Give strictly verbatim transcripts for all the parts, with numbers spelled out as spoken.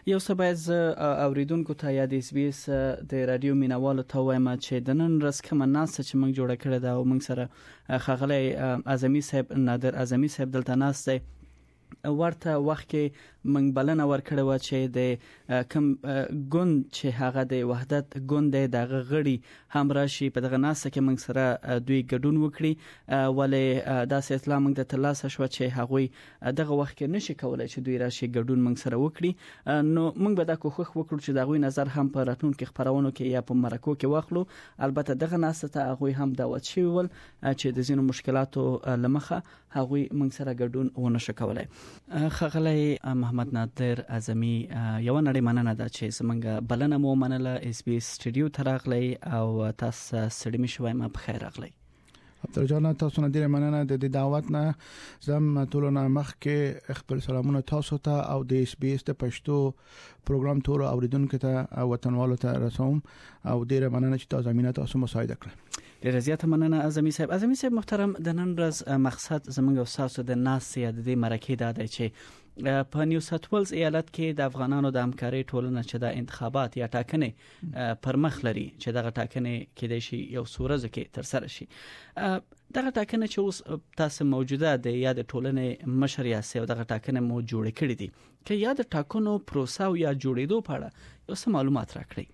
یو څه باید زه اوریدونکو ته یا د اس بي اس د رادیو مینوالو ته وایم چې د نن ورځ کومه ناسته چې موږ جوړه کړې ده او موږ سره ښاغلی اعظمي صاحب نادر اعظمي صاحب دلته ناست دی ورته وخت کې موږ بلنه ورکړې و چې د کم ګوند چې هغه د وحدت ګوند دی دغه غړي هم راشي په دغه ناسته کې موږ سره دوی ګډون وکړي ولې داسې اطلاع موږ د ترلاسه شوه چې هغوی دغه وخت کې نشي کولای چې دوی راشي ګډون موږ سره وکړي نو موږ به دا کوښښ وکړو چې دغوی نظر هم په راتلونکو خبرونو کې یا په مرکو کې واخلو البته دغه ناسته ته هغوی هم دعوت شوي ول چې د ځینو مشکلاتو لمخه هغوی موږ سره ګډون ونه شو کولای ښاغلی محمد نادر اعظمي یو نړۍ مننه ده چې زمونږ بلنه مو منله اس بي اس سټډیو ته راغلی او تاسو سړی مې شوي ما په خیر راغلی عبدالله جان تاسو نه ډیره مننه د دعوت نه زم ټول نه مخ کې خپل سلامونه تاسو ته او د اس بي اس د پښتو پروګرام ټول اوریدونکو ته وطنوالو ته رسوم او ډیره مننه چې تاسو زمينه تاسو مساعده کړل ډیره زیاته مننه اعظمي صاحب اعظمي صاحب محترم د نن ورځ مقصد زموږ او تاسو د ناس یا د مرکې دا دی چې په نیو ساوث ویلز ایالت کې د افغانانو د همکارۍ ټولنه چې د انتخابات یا ټاکنې پر مخ لري چې دغه ټاکنې کې د شي یو سورزه کې تر سره شي دغه ټاکنه چې اوس تاسو موجوده دی یا د ټولنې مشر یا سیو دغه ټاکنه مو جوړ کړی دي چې یا د ټاکنو پروسه او یا جوړېدو په اړه یو څه معلومات راکړئ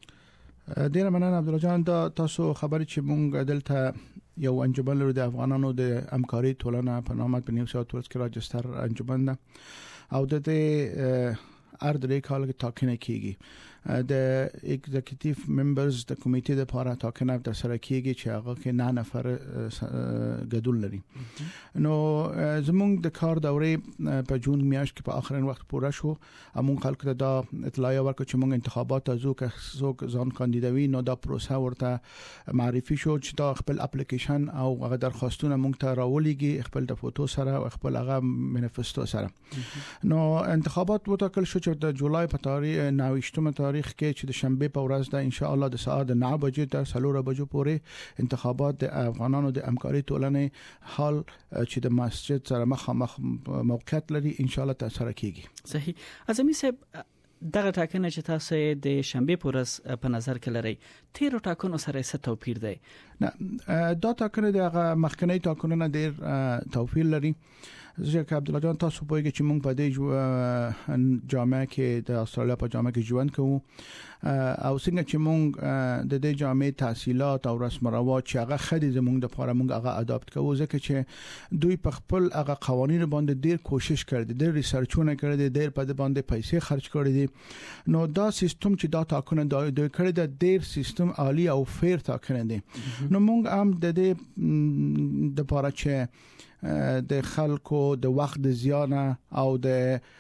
ډیره مننه عبدالله جان دا تاسو خبرې چې مونږ دلته یو انجمن لرو د افغانانو د همکارۍ ټولنه په نامه په نیو ساوث ویلز کې راجستر انجمن ده او د دې ار درې کال کې ټاکنه کیږي د ایگزیکټیو ممبرز د کمیټې د لپاره ټاکنه د سره کیږي چې هغه کې نه نفر ګډون لري نو زموږ د کار دورې په جون میاشت کې په اخرین وخت پوره شو امون خلک ته دا اطلاع ورکړه چې موږ انتخابات ازو که څوک ځان کاندیدوي نو دا پروسه ورته معرفي شو چې دا خپل اپلیکیشن او هغه درخواستونه موږ ته راولېږي خپل د فوټو سره او خپل هغه منیفستو سره نو انتخابات وټاکل شو چې د جولای په تاریخ نوښتمه تاریخ کې چې د شنبه په ورځ د ان شاء الله د ساعت نه بجې تر څلور بجو پورې انتخابات د افغانانو د همکارۍ ټولنې حال چې د مسجد سره مخامخ موقعیت لري ان شاء الله تر سره کیږي صحیح اعظمي صاحب دغه ټاکنه چې تاسو د شنبه په ورځ په نظر کې لرئ تیر ټاکنو سره څه توپیر دی نه دا ټاکنه د مخکنی ټاکنو نه ډیر توپیر لري ځکه عبدالله جان تاسو پوهیږئ چې موږ په دې جامعه کې د استرالیا په جامعه کې ژوند کوو او څنګه چې موږ د دې جامعې تحصیلات او رسم رواج چې هغه خدي زموږ د لپاره موږ هغه اډاپټ کوو ځکه چې دوی په خپل هغه قوانینو باندې ډیر کوشش کړي ډیر ریسرچونه کړي ډیر په دې باندې پیسې خرج کړي دي نو دا سیستم چې دا ټاکنه دوی کړي د ډیر سیستم عالی او فیر ټاکنه دي نو موږ هم د دې د لپاره چې د خلکو د وخت د زیانه او د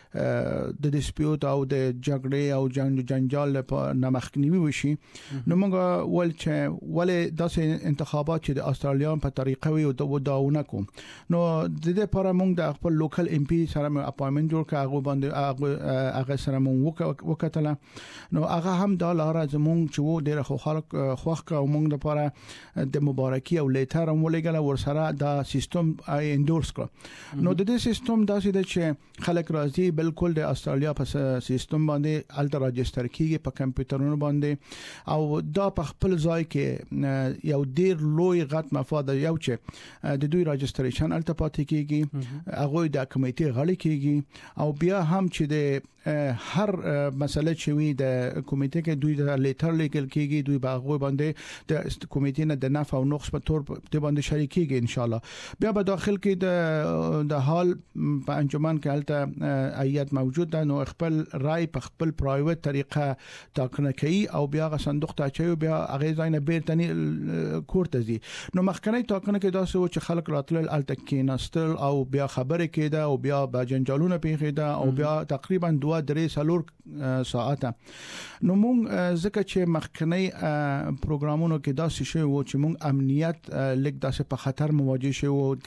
د ډیسپیوټ او د جګړې او جنگ جنجال په نمخنیوي وشي نو موږ ول چې ولې داسې انتخابات چې د استرالیا په طریقه وي او د داونه کوم نو د دې لپاره موږ د خپل لوکل ام پی سره اپاینټمنت جوړ کړ هغه باندې هغه سره موږ وکټله نو هغه هم د لاره زموږ چې وو ډېر خو خلک خوښ او موږ لپاره د مبارکي او لیټر هم ولګل ورسره دا سیستم اندورس کړ نو د دې سیستم داسې د چې خلک راځي بالکل د استرالیا په سیستم باندې الټر راجستر کیږي په کمپیوټرونو باندې او دا په خپل ځای کې یو ډیر لوی غټ مفاد یو چې د دوی راجستریشن الټر پاتې کیږي هغه د کمیټې غړي کیږي او بیا هم چې د هر مسله چې وي د کمیټې کې دوی د لیټر لیکل کیږي دوی باغ باندې د کمیټې نه د نفع او نقص په تور په باندې شریکيږي ان شاء الله بیا به داخل کې د د حال په انجمن کې الته ایت موجود ده نو خپل رائے په خپل پرایویت طریقه ټاکنه کوي او بیا غ صندوق ته چي بیا هغه ځای نه بیرتنی کوړه ځي نو مخکنی ټاکنه کې دا څه چې خلک راتلل الته کې نستل او بیا خبره کېده او بیا با جنجالونه پیښیده او بیا تقریبا دوه درې سالور ساعته نو مونږ ځکه چې مخکنی پروګرامونو کې دا څه شی وو چې مونږ امنیت لیک داسې په خطر مواجه شو د کراود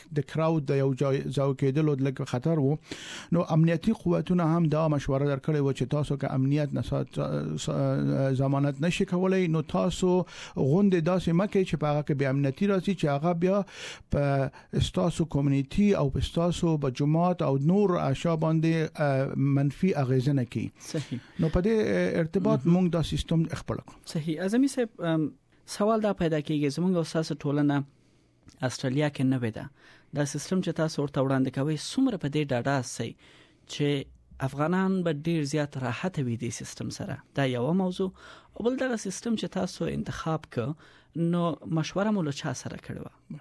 او د یو ځای کېدل د خطر وو نو امنیتي قوتونه هم دا مشوره درکړې و چې تاسو که امنیت نه ضمانت نشي کولای نو تاسو غونډه داسې مکه چې په هغه کې به امنیتي راځي چې هغه بیا په استاسو کمیونټي او په استاسو په جماعت او نور اشیا باندې منفي اغیزه نه کوي. صحیح. نو په دې ارتباط موږ دا سیستم خپل کړو. صحیح. اعظمي صاحب سوال دا پیدا کیږي زموږ اساس ټولنه استرالیا کې نه ودا دا سیستم چې تاسو ورته وړاندې کوي څومره په دې ډاډه سي چې افغانان به ډیر زیات راحت وي د سیستم سره. دا یو موضوع. او بل دا سیستم چې تاسو انتخاب ک نو مشوره مو له چا سره کړو؟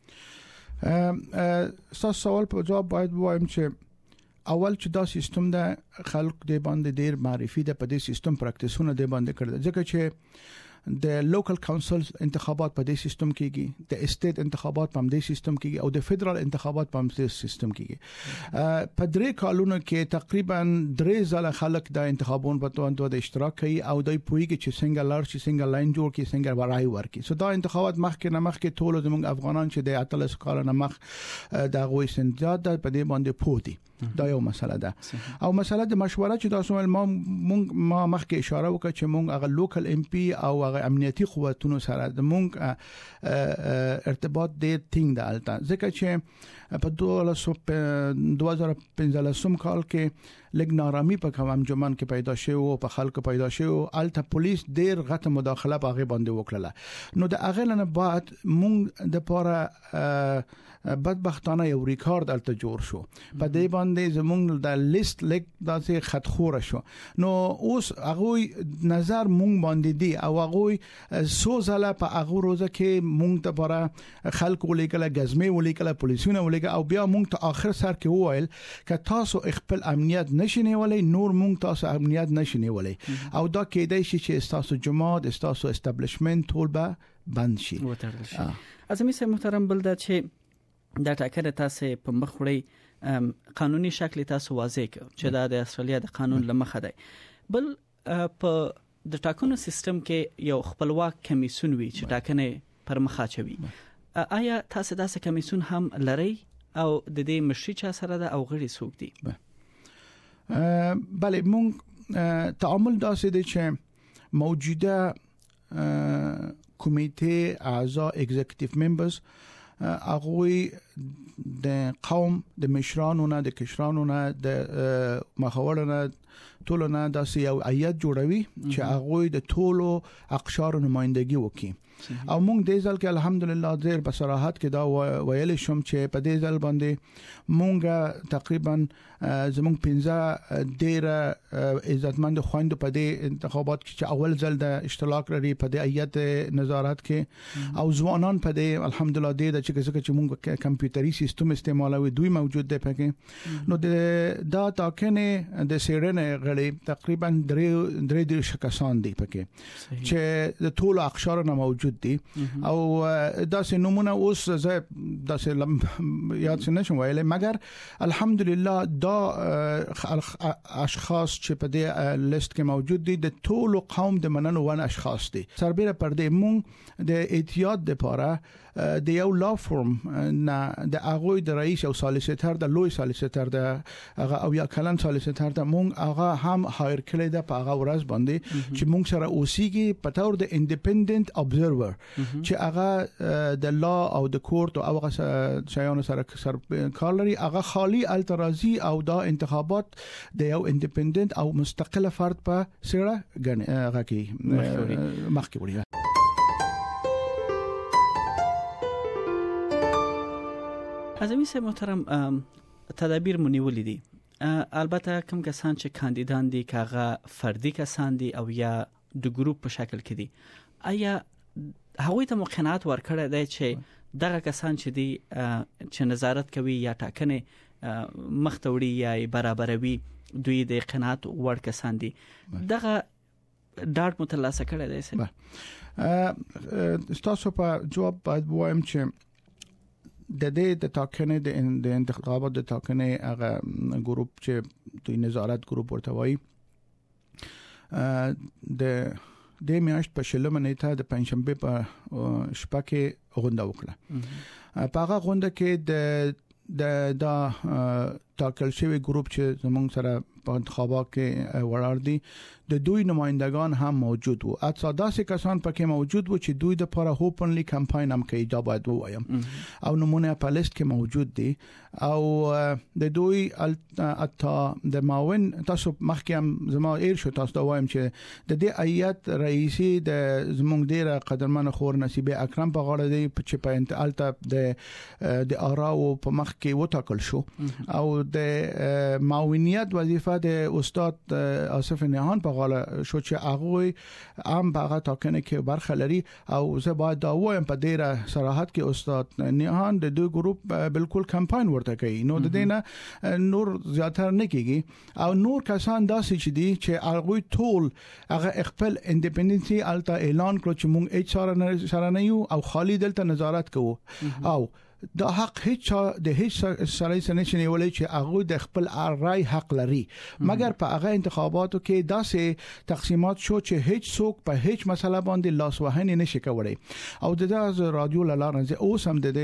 ا ا سوال په جواب باید وایم چې اول چې دا سیستم د خلق د باندې ډیر معرفي د په دې سیستم پریکټیسونه د باندې کړل ځکه چې د لوکل کونسل انتخابات په دې سیستم کېږي د اسټیټ انتخابات په دې سیستم کېږي او د فدرال انتخابات په دې سیستم کېږي. په درې کالونو کې تقریبا درې ځله خلک د انتخابونو په توګه د اشتراک کوي او د پویګي چې څنګه لار چې څنګه لاین جوړ کی څنګه ورای ورکی. سو دا انتخابات مخکې نه مخکې ټول زموږ افغانان چې د اتلس کال نه مخ د غوي سنجاد په دې باندې پوتي. دا یو مسله ده. او مسله د مشوره چې تاسو ما مونږ ما مخکې اشاره وکړه چې مونږ هغه لوکل ام پی او هغه امنیتي قوتونو سره د مونږ ارتباط ډېر ټینګ ده البته ځکه چې په دوه هزار پنځلس کال کې لګ نارامي په کوم انجمن کې پیدا شوه او په خلکو پیدا شوه البته پولیس ډېر غټه مداخله په هغه باندې وکړه. نو د هغه نه بعد مونږ د پاره بدبختانه یو ریکارډ الته جوړ شو په دې باندې زمونږ د لیست لیک داسې خطخوره شو. نو اوس هغه نظر مونږ باندې دی او هغه سوزله په هغه روزه کې مونږ ته لپاره خلک ولیکل غزمه ولیکل پولیسونه ولیکل او بیا مونږ ته اخر سر کې وویل ک تاسو خپل امنیت نشئ ولې نور مونږ تاسو امنیت نشئ ولې او دا کېدای شي چې تاسو جماعت تاسو استابلیشمنت ټول به بند شي. اعظمي صاحب محترم بل دا چې دا ټاکنه تاسو په مخ وړي قانوني شکل تاسو واضح کړ چې دا د استرالیا د قانون لمخه دی. بل په د ټاکنو سیستم کې یو خپلواک کمیسیون وی چې ټاکنه پر مخه چوي. آیا تاسو داسې کمیسیون هم لرئ او د دې مشري چا سره ده او غړي څوک دي؟ بله مونږ تعامل داسې دی چې موجوده کمیټه اعضا ایگزیکټیو ممبرز اغوی د قوم د مشرانو نه د کشرانو نه د مخاورونو ټولنه داسې یو ایت جوړوي چې اغوی د ټولو اقشار نمائندګي وکړي. او موږ د ځل کې الحمدلله ډېر په صراحت کې دا ویل شم چې په دې ځل باندې موږ تقریبا زموږ پنځه ډېر عزتمند خويندو په دې انتخابات کې چې اول ځل د اشتراک لري په دې ایت نظارت کې او ځوانان په دې الحمدلله دې چې چې موږ کمپیوټري سیستم استعمالوي دوی موجود دي پکې. نو د دا تاکنه د سیرنه غړي تقریبا درې درې ډېر شکسان دي پکې چې د ټولو اقشار نه موجود دي او داسې نمونه اوس زه داسې یاد نشم ویلای مګر الحمدلله دا اشخاص چې په دې لیست کې موجود دي د ټولو قوم د مننو ون اشخاص دي. سربېره پر دې مونږ د احتیاط لپاره د یو لا فرم نه د هغه د رئیس او سالیسیټر د لوی سالیسیټر د هغه او یا کلن سالیسیټر ته مونږ هغه هم هایر کړی د په هغه ورځ باندې چې مونږ سره اوسېږي په تور د انډیپندنت ابزرور چې هغه د لا او د کورټ او هغه شایانو سره سره کار لري هغه خالی الترازی او دا انتخابات د یو انډیپندنت او مستقله فرد په سره غني هغه کې مخکې وړي. اعظمي صاحب محترم تدابیر منیولې دي البته کوم کسان چې کاندیدان دي کاغه فردي کسان دي او یا د ګروپ په شکل کې دي آیا هغوی ته مقننات ورکړه دی چې دغه کسان چې دي چې نظارت کوي یا ټاکنه مختوړي یا برابروي دوی د قناعت وړ کسان دي دغه ډاټ متلاسه کړی دی سه تاسو په جواب باید وایم چې د دې د ټاکنې د انتخابات د ټاکنې هغه ګروپ چې دوی نظارت ګروپ ورته وایي د د میاشت په شلمه نیټه د پنځشنبه په شپه کې غونډه وکړه. په هغه غونډه کې د د دا تاکل شوی ګروپ چې زمونږ سره په انتخابات کې وړاندې دي د دوی نمائندگان هم موجود وو. اته داسې کسان پکې موجود وو چې دوی د لپاره اوپنلی کمپاین هم کوي، دا باید ووایم، او نمونه په لیست کې موجود دي. او د دوی اته د معاون تاسو مخکې هم زما ایر شو تاسو دا وایم چې د دې ایت رئیسي د زمونږ ډیره قدرمن خور نصیب اکرم په غاړه دی چې په انتقال ته د د آراو په مخ کې وټاکل شو، او د معاونیت وظیفه د استاد آصف نهان په غاړه شو چې هغه هم په هغه ټاکنه کې برخه لري. او زه باید دا وایم په ډیره صراحت کې استاد نهان د دوی ګروپ بالکل کمپاین ورته کوي، نو د دینه نور زیاتره نه کیږي. او نور کسان داسې چې دي چې هغه ټول هغه خپل انډیپندنسي الته اعلان کړ چې مونږ هیڅ سره نه یو او خالي دلته نظارت کوو، او دا حق هیڅ د هیڅ سړی سره نشي ولې چې هغه د خپل رائے حق لري، مګر په هغه انتخاباتو کې داسې تقسیمات شو چې هیڅ څوک په هیڅ مسله باندې لاس وهنه نشي کولای. او د دې رادیو لاله نه اوس هم د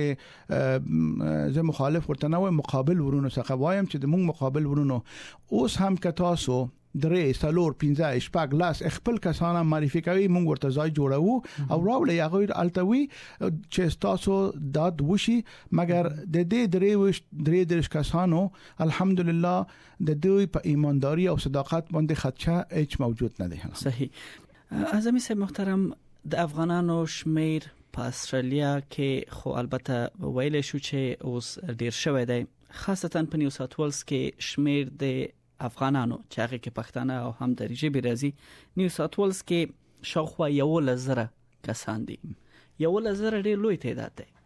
دې زه مخالف ورته نه وایم، مقابل ورونو څخه وایم چې د موږ مقابل ورونو اوس هم کتاسو درې سالور پنځه شپږ لاس خپل کسانه معرفي کوي، موږ ورته ځای جوړو او راولې هغه التوي چې تاسو داد وشي. مګر د دې درې درې درې کسانو الحمدلله د دوی په ایمانداري او صداقت باندې خدشه هیڅ موجود نه دی. صحیح. اعظمي صاحب محترم، د افغانانو شمیر په استرالیا کې خو البته ویل شو چې اوس ډیر شوی دی، خاصتا په نیو ساوث ویلز کې شمیر د افغانانو چې هغه کې پښتانه او هم د ریجبي راځي، نیو ساوث ویلز کې شاوخوا یو لزره کسان دي، یو لزره ډیر لوی تعداد دی.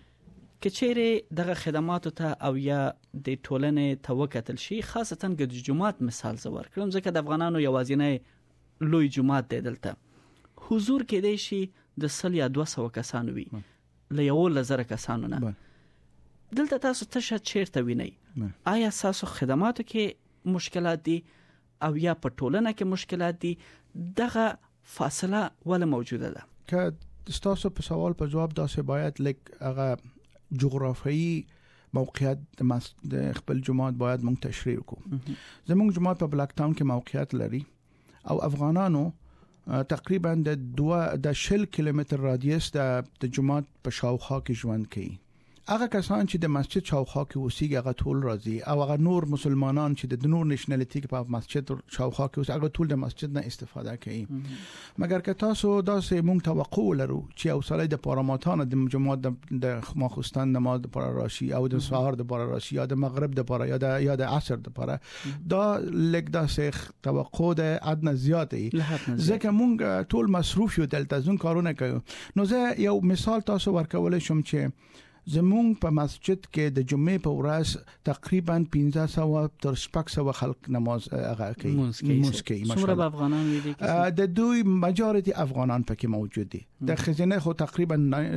کچېره دغه خدماتو ته او یا د ټولنې توکتل شي، خاصتا د جماعت مثال زور کړم ځکه د افغانانو یوازینی لوی جماعت دی، دلته حضور کې دی شي د سل یا دوه سوه کسانو وي له یو لزره کسانو نه. دلته تاسو ته چیرته وینئ؟ آیا تاسو خدماتو کې مشکلات دي او یا په ټولنه کې مشکلات دي؟ دغه فاصله ولا موجوده ده؟ که تاسو په سوال په جواب داسې باید لک هغه جغرافیایي موقعیت د خپل جماعت باید مونږ تشریح وکړو. زموږ جماعت په بلاک ټاون کې موقعیت لري او افغانانو تقریبا د دوه د شل کیلومتر رادیوس د جماعت په شاوخوا کې ژوند کوي. هغه کسان چې د مسجد شاوخوا کې اوسېږي هغه ټول راځي، او هغه نور مسلمانان چې د نور نېشنلټي کې په مسجد شاوخوا کې اوسېږي هغه ټول د مسجد نه استفاده کوي. مګر که تاسو داسې مونږ توقع لرو چې یو سړی د پاراماتان د جماعت د ماخوستان نماز د پاره راشي او د سحر د پاره راشي یا د مغرب د پاره یا د یا د عصر د پاره، دا لګ داسې توقع د ادنه زیاتې ځکه مونږ ټول مصروف یو دلته ځون کارونه کوي. نو زه یو مثال تاسو ورکولای شم چې زمون په مسجد کې د جمعې په ورځ تقریبا پنځه سوه تر شپږ سوه خلک نماز هغه کوي، مونږ کوي. څومره افغانان دي؟ د دوی ماجورټي افغانان پکې موجود دي. د خزینه خو تقریبا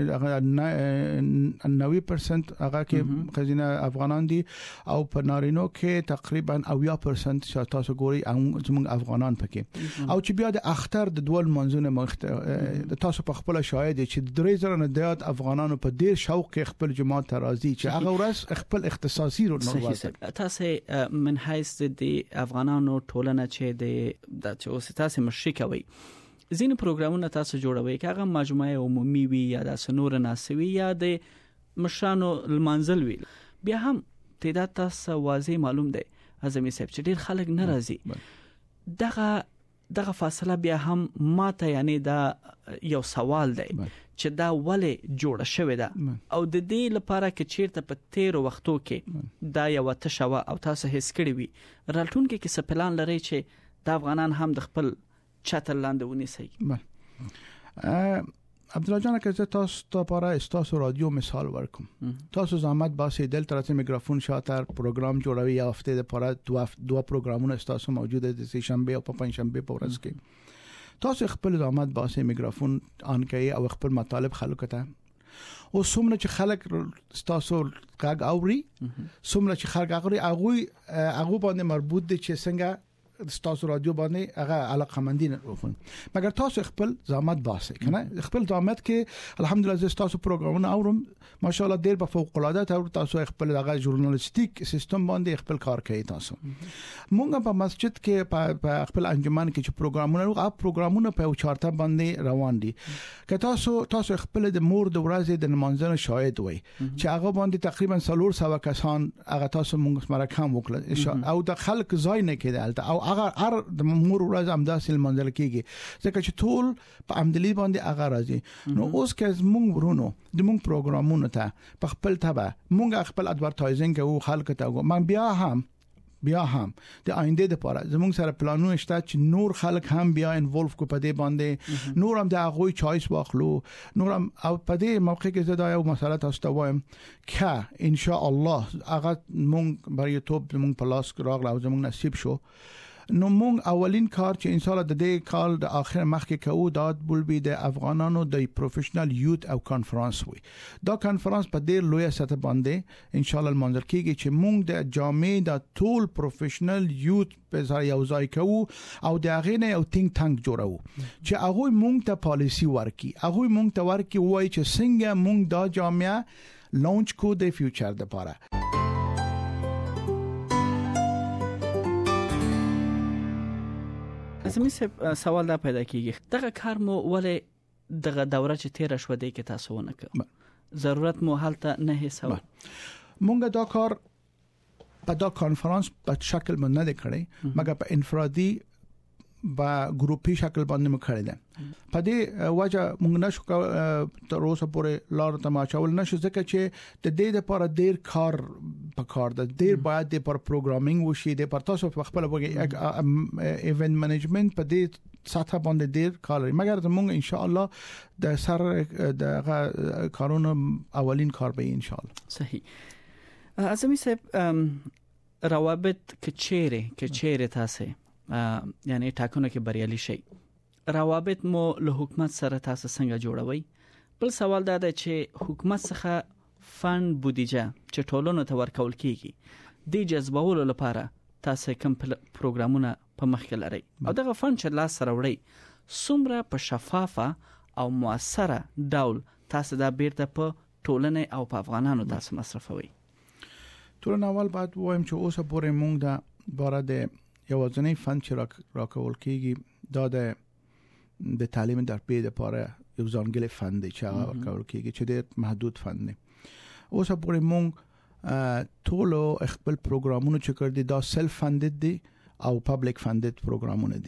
نوي درصد هغه کې خزینه افغانان دي، او په نارینو کې تقریبا اویا درصد تاسو ګوري زمون افغانان پکې. او چې بیا د اختر د دوه منځونه مخ تاسو په خپل شاهد چې درې زره نه زیات افغانانو په ډیر شوق خپل جماعت راځي چې هغه ورځ خپل اختصاصي رول نور تاسو من حیث د افغانانو ټولنه چې د چې اوس تاسو مشري کوي، ځینې پروګرامونه تاسو جوړوي چې هغه مجموعه عمومي وي یا د سنور ناسوي یا د مشرانو المنزل وي، بیا هم تعداد تاسو واضح معلوم دی اعظمي صاحب چې ډیر خلک ناراضي. دغه دغه فاصله بیا هم ماته یعنی دا یو سوال دی چې دا ولې جوړه شوې ده او د دې لپاره کې چیرته په تیر وختو کې دا یو تشوا او تاسو هیڅ کړی وي رالټون کې څه پلان لري چې د افغانان هم د خپل چتر لاندې ونیسي؟ عبدالله جان که زه تاسو ته لپاره تاسو رادیو مثال ورکم، تاسو زحمت باسي دلته راځي میکروفون شاتر پروګرام جوړوي، یا هفته لپاره دوه دوه پروګرامونه تاسو موجوده دي د شنبه او په پنځشنبه په ورځ کې. تاسو خپل زحمت باسي میکروفون آن کوي او خپل مطالب خلکو ته، او څومره چې خلک تاسو غږ اوري څومره چې خلک اوري هغه هغه باندې مربوط دي چې څنګه تاسو رادیو باندې هغه علاقه مندین وفون مګر تاسو خپل زحمت باسي کنه خپل زحمت کې الحمدلله تاسو پروګرامونه اورم ماشاءالله ډیر په فوق العاده تاسو تاسو خپل هغه ژورنالیستیک سیستم باندې خپل کار کوي تاسو مونږ په مسجد کې په خپل انجمن کې چې پروګرامونه او پروګرامونه په چارته باندې روان دي که تاسو تاسو خپل د مور د ورځې د منځنه شاهد وي چې هغه باندې تقریبا څلور سوه کسان هغه تاسو مونږ سره کم وکړه او د خلک ځای نه کېدل او هغه هر د مور ورځ امداسل منځل کېږي ځکه چې ټول په عمدلی باندې هغه راځي نو اوس که مونږ ورونو د مونږ پروګرامونو ته په خپل تبع مونږ خپل اډورټایزینګ کوو خلک ته مونږ بیا هم بیا هم د آینده لپاره زموږ سره پلانونه شته چې نور خلک هم بیا انوولف کو په دې باندې نور هم د هغه چويس واخلو نور هم او په دې موقع کې زه دا یو مسله تاسو ته وایم چې ان شاء الله هغه مونږ بر یوټیوب زموږ په لاس راغله او زموږ نصیب شو نو مونږ اولین کار چې ان شاء الله د دې کال د اخر مخکې کوو دا بول بي د افغانانو د پروفیشنل یوت او کانفرنس وي دا کانفرنس په ډیر لوی سطح باندې ان شاء الله منځل کیږي چې مونږ د جامع د ټول پروفیشنل یوت په ځای یو ځای کوو او د هغه نه یو تینک تانک جوړو چې هغه مونږ ته پالیسی ورکي هغه مونږ ته ورکي وای چې څنګه مونږ دا جامع لانچ کو د فیوچر لپاره زمي سوال دا پیدا کیږي دغه کار مو ولې دغه دوره چې تیر شو دی کې تاسو ونه کړ ضرورت مو حالت نه هیڅ مونږ دا کار په دا کانفرنس په شکل باندې نه کړی مګر په انفرادي با ګروپي شکل باندې مخړل په دې وجه مونږ نشو تر اوسه پورې لار تماچول نشو ځکه چې د دې لپاره ډیر کار په کار ده ډیر باید د پر پروګرامینګ وشي د پر تاسو په خپل وګي ایونت منیجمنت په دې ساته باندې ډیر کار لري مګر مونږ ان شاء الله د سر د کارونو اولین کار به ان شاء الله صحیح اعظمي صاحب روابط کچېره کچېره تاسو یعنی ټاکنو کې بریالي شي روابط مو له حکومت سره تاسو څنګه جوړوي بل سوال دا دی چې حکومت څخه فند بودیجه چې ټولونو ته ورکول کیږي د جذبولو لپاره تاسو کوم پروګرامونه په مخ کې لري او دغه فند چې لاس سره وړي څومره په شفافه او موثره ډول تاسو دا بیرته په ټولنه او په افغانانو تاسو مصرفوي ټولنه اول بعد وایم چې اوسه پورې مونږ دا باره د یو ځنې فند چې راکول کیږي دا د د تعلیم در پی د پاره یو ځانګړي فند چې راکول کیږي چې ډېر محدود فند دی اوس پورې مونږ ټول خپل پروګرامونه چې کړ دي دا سلف فندد دي او پبلک فندد پروګرامونه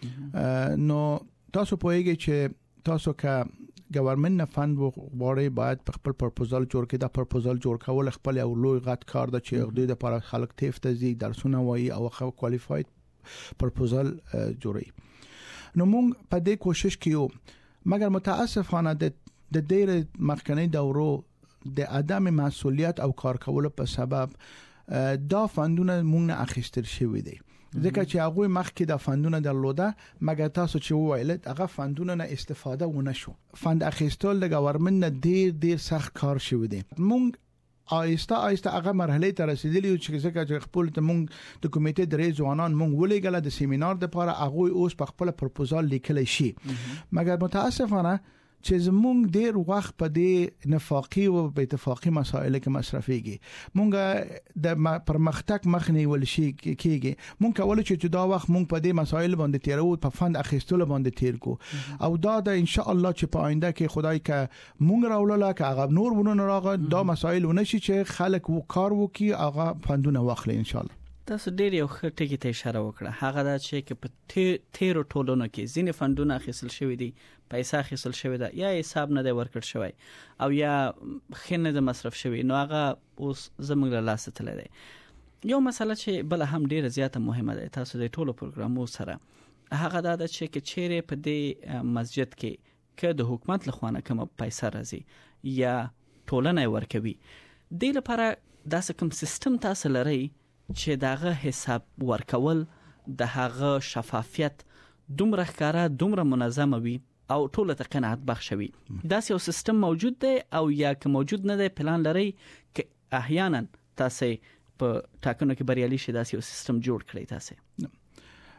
دي نو تاسو پوهیږئ چې تاسو کا گورنمنت نه فند وغواړي باید خپل پرپوزل جوړ کړي دا پرپوزل جوړ کول خپل یو لوی غټ کار د چې د لپاره خلک تفت زی درسونه وایي او خو کوالیفاید پرپوزل جوړي نو مونږ په دې کوشش کیو مګر متاسفانه د د ډېر مخکنی دورو د عدم مسؤلیت او کار کول په سبب دا فندونه مونږ نه اخیستل شوی دي ځکه چې هغه مخکې د فندونه درلوده مګر تاسو چې وویل هغه فندونه نه استفاده ونه شو فند اخیستل د گورنمنت نه ډیر ډیر سخت کار شوی دی مونږ آیسته آیسته هغه مرحله ته رسیدلی چې ځکه چې خپل ته مونږ د کمیټې درې ځوانان مونږ ولېګل د سیمینار لپاره هغه اوس په خپل پروپوزال لیکل شي مګر متاسفانه چې زمونږ ډیر وخت په دې نفاقي او په اتفاقی مسایل کې مصرفيږي مونږ د پرمختګ مخنی ول شي کېږي مونږ کول چې دا وخت مونږ په دې مسایل باندې تیرو په فند اخیستلو باندې تیر کو او دا د ان شاء الله چې په آینده کې خدای کا مونږ راولله کا هغه نور ونه راغ دا مسایل ونشي چې خلک وکړ وکي هغه فندونه واخلي ان شاء الله تاسو ډیر یو ښه ټکی ته اشاره وکړه هغه دا چې په تیرو ټولونو کې ځینې فندونه اخیستل شوی دي پیسې اخیستل شوی ده یا حساب نه دی ورکړ شوی او یا خنه د مصرف شوی نو هغه اوس زموږ له لاس ته لري یو مسله چې بل هم ډیره زیاته مهمه ده تاسو د ټولو پروګرامو سره هغه دا چې چیرې په دې مسجد کې که د حکومت لخوا نه کوم پیسې راځي یا ټولنه ورکوي د لپاره داسې کوم سیستم تاسو لري چې داغه حساب ورکول د هغه شفافیت دومره ښکارا دومره منظم وي او ټول ته قناعت بخښوي دا یو سیستم موجود دی او یا که موجود نه دی پلان لري چې احیانا تاسو په ټاکنو کې بریالي شي دا یو سیستم جوړ کړئ تاسو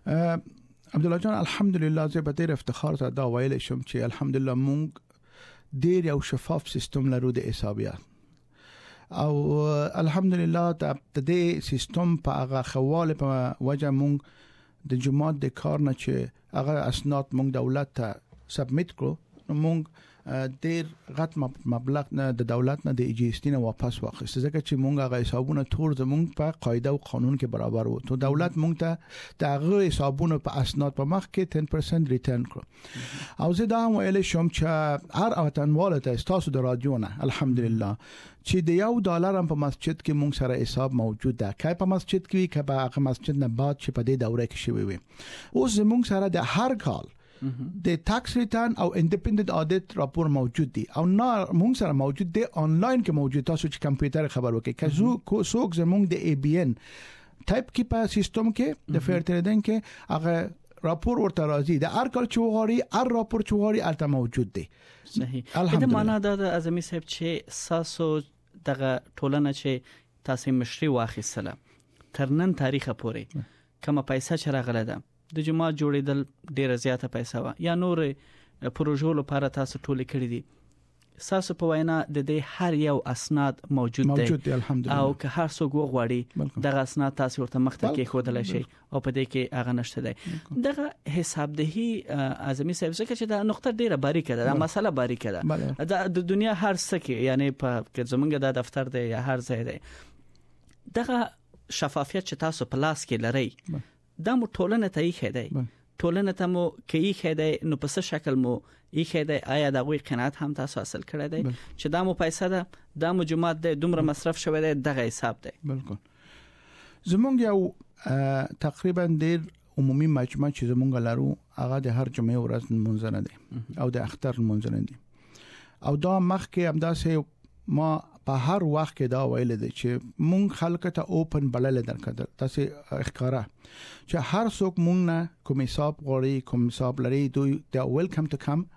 عبدالله جان الحمدلله زه به ډیر افتخار سره دا ویل شم چې الحمدلله مونږ ډیر یو شفاف سیستم لرو د حسابیات او الحمدلله د دې سیستم په هغه خواله په وجه مونږ د جماعت د کار نه چې هغه اسناد مونږ دولت ته سبمیټ کړو نو مونږ ډیر غټ مبلغ نه د دولت نه د جی اس ټي نه واپس واخیست ځکه چې مونږ هغه حسابونه ټول زمونږ په قاعده او قانون کې برابر وو ته دولت مونږ ته د هغه حسابونه په اسناد په مخ کې دس درصد ریټرن کړو او زه دا هم ویل شم چې هر وطنوال ته تاسو د رادیو نه الحمدلله چې د یو ډالر هم په مسجد کې مونږ سره حساب موجود ده کای په مسجد کې کې په هغه مسجد نه بعد چې په دې دوره کې شوی وي اوس زمونږ سره د هر کال د ټاکس ریټرن او انډیپندنت اډیټ راپور موجود دي او نه مونږ سره موجود دي آنلاین کې موجود تاسو چې کمپیوټر خبر وکړي کزو څوک زمونږ د ای بی ان ټایپ کې په سیستم کې د فیر ټریډینګ کې هغه راپور ورته راځي د هر کال چوغاري هر راپور چوغاري البته موجود دي صحیح دا معنا ده د اعظمي صاحب چې ساسو دغه ټولنه چې تاسو مشري واخیستله تر نن تاریخه پورې کومه پیسې چې راغله ده د جماعت جوړیدل ډیره زیاته پیسې وا یا نور پروژو لپاره تاسو ټولې کړې دي ساسو په وینا د دې هر یو اسناد موجود دي موجود دي الحمدلله او که هر څوک وغواړي دغه اسناد تاسو ورته مخته کې خودل شي او په دې کې هغه نشته دی دغه حسابدهي اعظمي صاحب څخه چې دا نقطه ډیره باریکه ده دا مسله باریکه ده د دنیا هر څه کې یعنی په زمونږ د دفتر دی یا هر ځای دی دغه شفافیت چې تاسو په لاس کې لري دا مو ټولنه ته یې خېدای ټولنه ته مو کې خېدای نو په څه شکل مو یې خېدای آیا دا غوي قناعت هم تاسو حاصل کړی دی چې دا مو پیسې ده دا مو جماعت دی دومره مصرف شوی دی دغه حساب دی بالکل زمونږ یو تقریبا ډیر عمومي مجمع چې زمونږ لرو هغه د هر جمعې ورځ منځنه دي او د اختر منځنه دي او دا مخکې همداسې ما په هر وخت کې دا ویل دي چې مونږ خلک ته اوپن بلل درکړه تاسو اخکارا چې هر څوک مونږ نه کوم حساب غواړي کوم حساب لري دوی د ویلکم ټو کم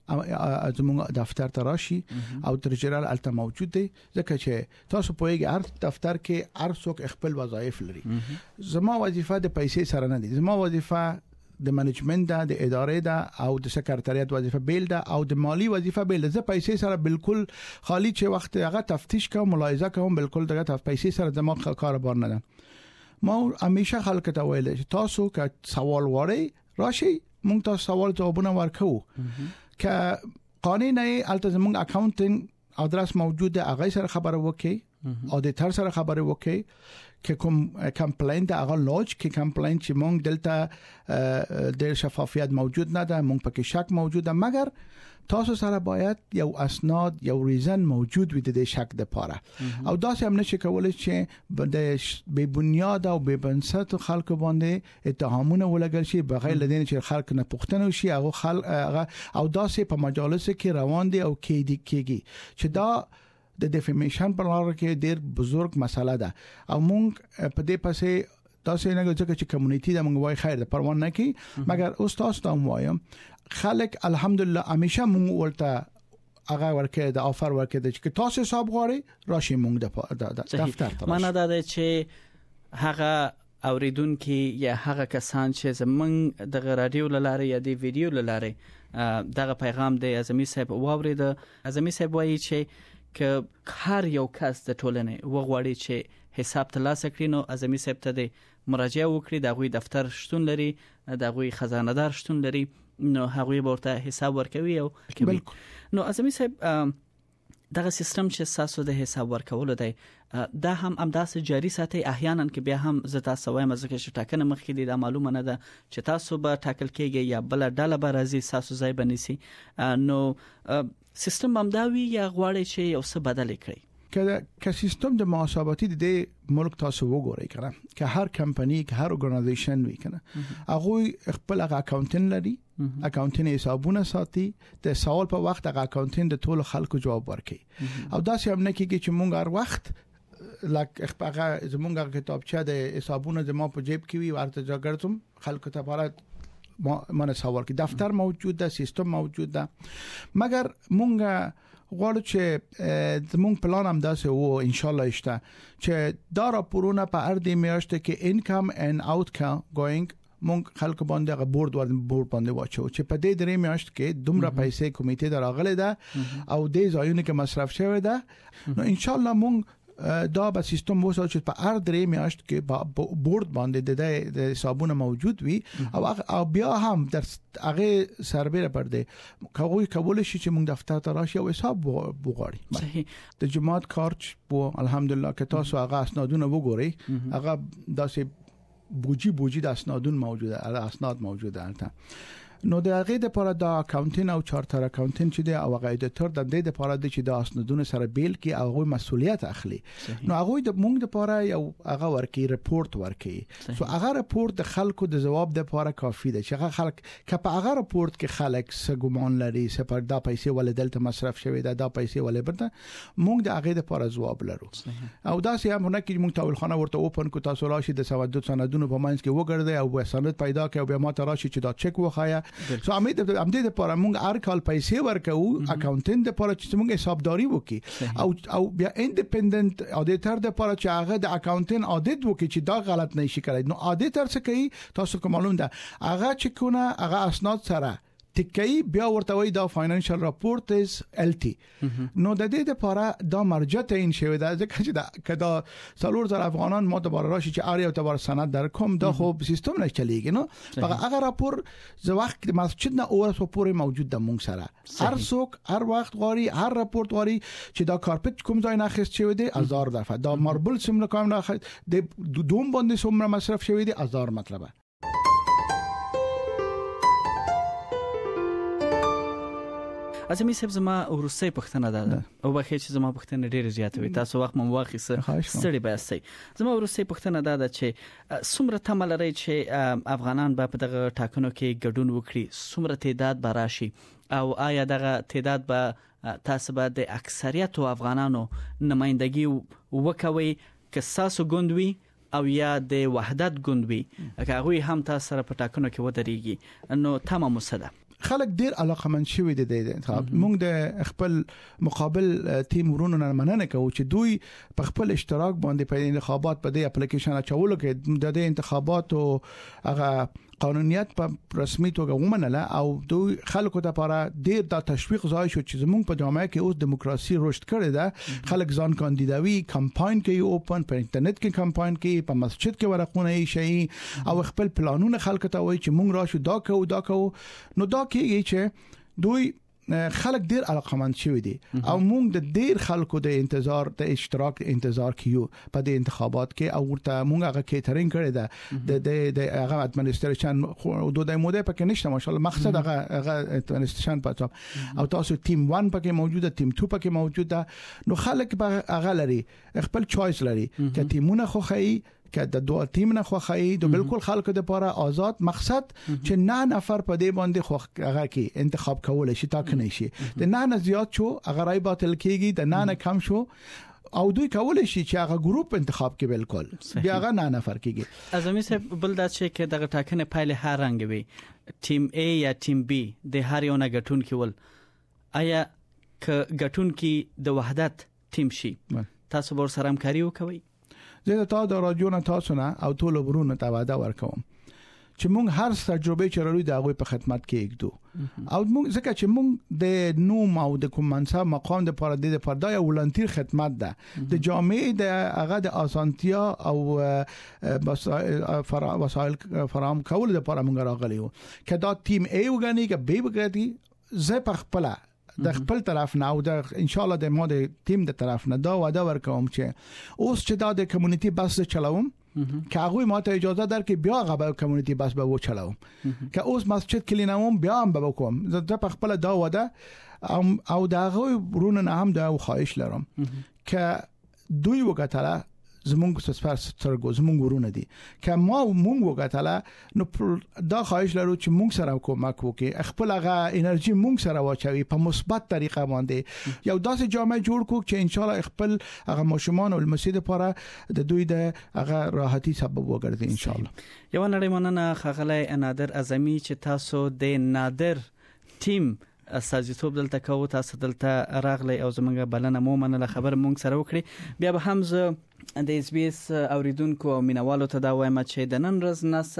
زمونږ دفتر ته راشي او ترجرال الته موجود دي ځکه چې تاسو پوهیږئ هر دفتر کې هر څوک خپل وظایف لري زما وظیفه د پیسې سره نه دي زما وظیفه د منیجمنت ده د ادارې ده او د سکرټریات وظیفه بیل ده او د مالی وظیفه بیل ده زه پیسې سره بالکل خالی چې وخت هغه تفتیش کوم ملاحظه کوم بالکل دغه پیسې سره د ما کاروبار نه ده ما همیشه خلک ته ویل چې تاسو که سوال وړي راشي مونږ تاسو سوال جوابونه ورکو که قانون نه الته زمونږ اکاونټینګ ادرس موجود ده هغه سره خبره وکړي اډیټر سره خبره وکړي که کوم کمپلین دا هغه لوج کې کمپلین چې مونږ دلته د شفافیت موجود نه ده مونږ پکې شک موجود ده مګر تاسو سره باید یو اسناد یو ریزن موجود وي د شک د پاره او دا هم نشي کولای چې د بے بنیاد او بے بنسټ خلکو باندې اتهامونه ولګل شي بغیر لدین چې خلک نه پوښتنه شي هغه خلک او دا سه په مجالس کې روان دي او کې دي کېږي چې دا د ډیفیمیشن پر لار کې ډیر بزرګ مسله ده او مونږ په دې پسې تاسو نه ګورئ چې کمیونټي د مونږ وای خیر ده پروا نه کی مګر اوس تاسو ته وایم خلک الحمدلله همیشه مونږ ولته هغه ورکه د افر ورکه د چې تاسو حساب غواړي راشي مونږ د دفتر ته معنا دا ده چې هغه اوریدونکو یا هغه کسان چې زمونږ د رادیو لاره یا د ویډیو لاره دغه پیغام د اعظمي صاحب واورید اعظمي صاحب وایي چې که هر یو کس د ټولنې وغواړي چې حساب ترلاسه کړي نو اعظمي صاحب ته د مراجعه وکړي د غوي دفتر شتون لري د غوي خزانه دار شتون لري نو هغه ورته حساب ورکوي او کوي نو اعظمي صاحب دغه سیستم چې ساسو د حساب ورکول دی دا هم امداسه جاری ساتي احیانا کې بیا هم زتا سوای مزه کې شټاکنه مخکې دي دا معلومه نه ده چې تاسو به ټاکل کېږي یا بل ډله به راځي ساسو ځای بنسي نو سیستم امداوی یا غواړي چې یو څه بدل کړي که که سیستم د محاسباتي د ملک تاسو وګورئ کنه که هر کمپنی که هر ارګنایزیشن وی کنه هغه خپل اکاونټنټ لري اکاونټنټ حسابونه ساتي د سوال په وخت هغه اکاونټنټ د ټول خلکو جواب ورکړي او دا چې هم نه کېږي چې مونږ هر وخت لکه هغه زمونږ کتابچه د حسابونه د ما په جیب کې وي ورته ځګړتم خلکو ته بارات ما منه سوال کې دفتر موجود ده سیستم موجود ده مګر مونږ غواړو چې زموږ پلان هم داسې وو ان شاء الله شته چې دا راپورونه په هر دې میاشت کې انکم اند اوټکم ګوینګ مونږ خلک باندې غ بورډ ور بورډ باندې واچو چې په دې درې میاشت کې دومره پیسې کمیټه دراغله ده او دې ځایونه کې مصرف شوی ده نو ان شاء الله مونږ دا به سیستم وسو چې په هر درې میاشت کې بورډ باندې د حسابونه موجود وي او بیا هم در هغه سربېره پر دې کوي کول شي چې موږ دفتر ته راشي او حساب وغواړي صحیح د جماعت کارت بو الحمدلله که تاسو هغه اسنادونه وګورئ هغه داسې بوجي بوجي د اسنادون موجوده اسناد موجوده البته نو د هغه د لپاره د اکاونټینګ او چارټر اکاونټینګ چې د او غیډیټر د دې لپاره د چې د اسنادونو سره بیل کې او هغه مسولیت اخلي نو هغه د مونږ لپاره یو هغه ورکی رپورت ورکی سو هغه رپورت د خلکو د جواب د لپاره کافی دی چې هغه خلک که په هغه رپورت کې خلک سګومان لري سپر دا پیسې ول دلته مصرف شوی دا دا پیسې ول برته مونږ د هغه لپاره جواب لرو او دا سه هم نه کې مونږ تاول خانه ورته اوپن کو تاسو راشي د سواد سندونو په مانس کې وګرځي او سند پیدا کړي او بیا ما ته راشي چې دا چک وخایا سو امید د امید لپاره موږ هر کال پیسې ورکو اکاونټنټ لپاره چې موږ حسابداري وکړي او او بیا انډیپندنت اډیټر لپاره چې هغه د اکاونټنټ اډیټ وکړي چې دا غلط نه شي کړی نو اډیټر څه کوي تاسو کوم معلوم ده هغه چې کونه هغه اسناد سره تکي بیا ورته وای دا فاینانشل راپورټ از ال ټي نو د دې لپاره دا مرجع تعین شوی دا ځکه چې دا کدا څلور زره افغانان مو د بار راشي چې اړ یو تبار سند در کوم دا خو سیستم نه چلیږي نو هغه هغه راپور زه وخت مسجد نه اور سو پورې موجود د مونږ سره هر څوک هر وخت غوري هر راپورټ غوري چې دا کارپټ کوم ځای نه خست شوی دی هزار دفعه دا ماربل سم نه کوم نه د دوم باندې سم مصرف شوی دی هزار مطلب اعظمي صاحب زما ورسې پښتنه ده او بخې چې زما پښتنه ډېر زیات وي تاسو وخت مو واخیسه ستړي باسي زما ورسې پښتنه ده چې سمره تمل لري چې افغانان به په دغه ټاکنو کې ګډون وکړي سمره تعداد به راشي او آیا دغه تعداد به تاسو به د اکثریت افغانانو نمائندګي وکوي که تاسو ګوندوي او یا د وحدت ګوندوي هغه هم تاسو سره په ټاکنو کې ودرېږي نو تمام مسله خلک ډیر علاقمند شوي دي د انتخاب موږ د خپل مقابل ټیم ورونو نه مننه کوو چې دوی په خپل اشتراک باندې په انتخابات په دې اپلیکیشن اچولو کې د دې انتخاباتو هغه قانونیت په رسمي توګه ومنله او دوی خلکو ته لپاره ډیر د تشویق ځای شو چې زموږ په جامعه کې اوس دیموکراسي رشد کړې ده خلک ځان کاندیدوي کمپاین کوي اوپن په انټرنیټ کې کمپاین کوي په مسجد کې ورقونه یې شي او خپل پلانونه خلکو ته وایي چې موږ راشو دا کوو دا کوو نو دا کېږي چې دوی خلک ډیر علاقمند شوي دي او موږ د ډیر خلکو د انتظار د اشتراک انتظار کیو په د انتخابات کې او ورته موږ هغه کیټرینګ کړی ده د د هغه اډمنستریشن دوه د موده پکې نشته ماشاءالله مقصد هغه هغه اډمنستریشن پاتو او تاسو ټیم واحد پکې موجوده ټیم دوه پکې موجوده نو خلک به هغه لري خپل چويس لري چې ټیمونه خو خي که د دوه ټیم نه خوخی د بالکل خلکو د لپاره آزاد مقصد چې نه نفر په دې باندې خو هغه کې انتخاب کول شي تاکنه شي د نه نه زیات شو هغه راي باطل کیږي د نه نه کم شو او دوی کول شي چې هغه ګروپ انتخاب کې بالکل بیا هغه نه نفر کیږي اعظمي صاحب بل دا چې کې دغه ټاکنه پایله هر رنګ وي ټیم A یا ټیم B د هر یو نه غټون کې ول آیا ک غټون کې د وحدت ټیم شي تاسو ور سره همکاري وکوي زه ته د راډیو نه تاسو نه او ټول ورونو ته وعده ورکوم چې مونږ هر تجربه چې لرو د هغه په خدمت کې یکدو او مونږ ځکه چې مونږ د نوم او د کوم منصب مقام د پاره د پاره د ولنټیر خدمت ده د جامعه د هغه د اسانتیا او وسایل فراهم کول د پاره مونږ راغلیو کدا ټیم A وګڼي ک B وګڼي زه په خپل د خپل طرف نه او د ان شاء الله د مو د ټیم د طرف نه دا وعده ورکوم چې اوس چې دا د کمیونټي بس چلاوم که هغه ماته اجازه درکې بیا هغه کمیونټي بس به و چلاوم که اوس مسجد کلینوم بیا هم به وکوم زه په خپل دا وعده او دا هغه ورونه نه هم دا خواهش لرم که دوی وکټاله زمونږ سپار سترګو زمونږ ورونه دي که ما مونږ وکټاله نو دا خواهش لرو چې مونږ سره کومک وکړي خپل هغه انرژي مونږ سره واچوي په مثبت طریقه باندې یو داسې جامعه جوړ کړو چې ان شاء الله خپل هغه ماشومان او المسجد لپاره د دوی د هغه راحتي سبب وګرځي ان شاء الله یو نړۍ مننه خغلی نادر اعظمي چې تاسو د نادر ټیم اساسیتوب دلته کوو تاسو دلته راغلی او زمونږ بلنه مو منله خبر مونږ سره وکړي بیا به هم زه د اس بي اس اوریدونکو او مینوالو ته دا وایم چې د نن ورځ نس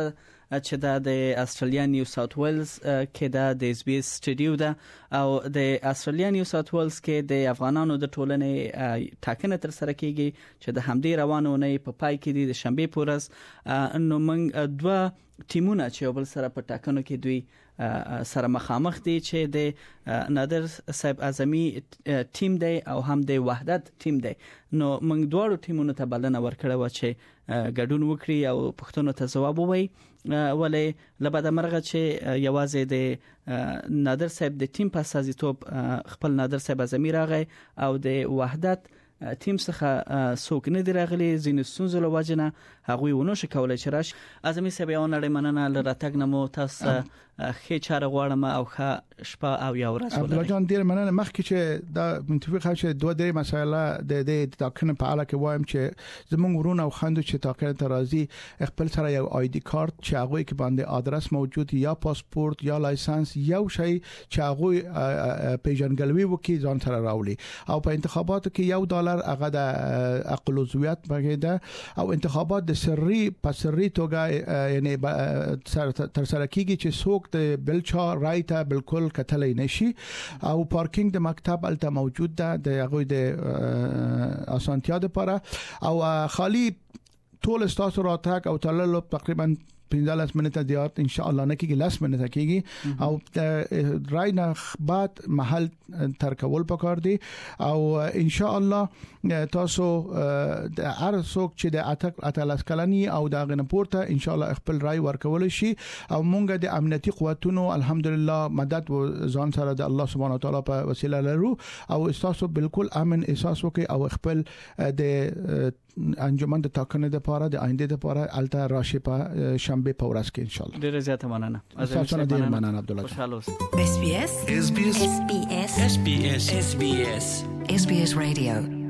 چې دا د استرالیا نیو ساوث ویلز کې دا د اس بي اس سټډیو ده او د استرالیا نیو ساوث ویلز کې د افغانانو د ټولنې ټاکنه تر سره کیږي چې د همدې روانونه په پای کې د شنبه پورس نو موږ دوه ټیمونه چې بل سره په ټاکنو کې دوی سره مخامخ دي چې د نادر صاحب اعظمي ټیم دی او هم د وحدت ټیم دی. نو موږ دواړو ټیمونو ته بلنه ورکړه و چې ګډون وکړي او پښتنو ته ځواب ووایي، ولې لبد مرغه چې یوازې د نادر صاحب د ټیم په اساسیتوب خپل نادر صاحب اعظمي راغی او د وحدت ټیم څخه څوک نه دی راغلي ځینې ستونزو له وجې نه هغوی ونه شو کولای چې راشي. اعظمي صاحب یو نړۍ مننه له راتګ نه مو تاسو خې چاره غواړم او ښه شپه او یا ورځ ولرئ. عبدالله جان ډیر مننه. مخکې چې دا متفق هم چې دوه درې مسایل د دې تاکنه په اړه کې وایم چې زموږ ورونه او خويندو چې تاکنه ته راځي خپل سره یو آی ډي کارت چې هغه کې باندې ادرس موجود یا پاسپورت یا لایسنس یو شی چې هغه پیژنګلوي وکي ځان سره راولي او په انتخاباتو کې یو ډالر هغه د عقل عضویت بغیر ده او انتخابات د سري په سري توګه یعنی تر سره کیږي چې څوک د بلچا رایته بالکل کتلې نشي او پارکینګ د مکتب الته موجود ده د هغه د اسانتیا لپاره او خالی ټول استاسو راتګ او تلل تقریبا پنځه منټه دیات ان شاء الله نه کېږي لاس منټه کېږي او رای نه بعد محل تر کول پکار دي او ان شاء الله تاسو د هر څوک چې د اتک اتلس کلنی او د غنپورته ان شاء الله خپل رای ورکول شي او مونږ د امنیتي قوتونو الحمدلله مدد و ځان سره د الله سبحانه و تعالی په وسیله لرو او تاسو بالکل امن احساس وکي او خپل د انجمن د ټاکنې د لپاره د آینده د لپاره الته راشي په شنبه په ورځ کې ان شاء الله. ډیره زیاته مننه. تاسو نه ډیر مننه عبد الله. خوشاله اوسئ. اس بي اس اس بي اس اس بي اس اس بي اس اس بي اس Radio